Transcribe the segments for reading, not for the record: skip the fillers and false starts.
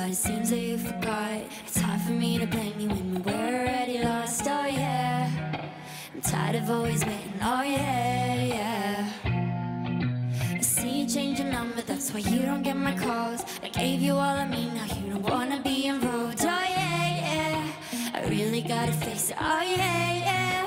it seems that you forgot. It's hard for me to blame you when we were already lost, oh yeah. I'm tired of always waiting, oh yeah, yeah. I see you change your number, that's why you don't get my calls. I gave you all of me, now you don't wanna be involved, oh yeah, yeah. I really gotta face it, oh yeah, yeah.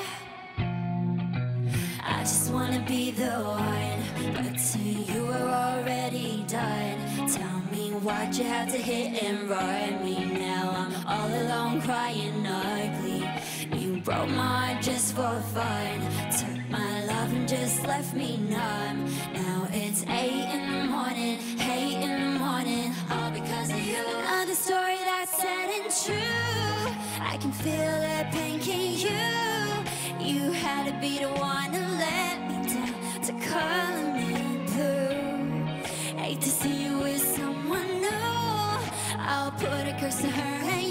I just wanna be the one, but to you we're already done. Tell me why'd you have to hit and run me? Now I'm all alone crying ugly. You broke my heart just for fun, took my love and just left me numb. Now it's 8 in the morning, 8 in the morning, all because of you. Another story that's sad and true. I can feel the pain, can you? You had to be the one to let me down, to color me blue. Hate to see you with someone new. I'll put a curse to her and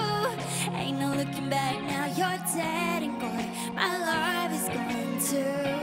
you. Ain't no looking back now, you're dead and gone. My love is gone too.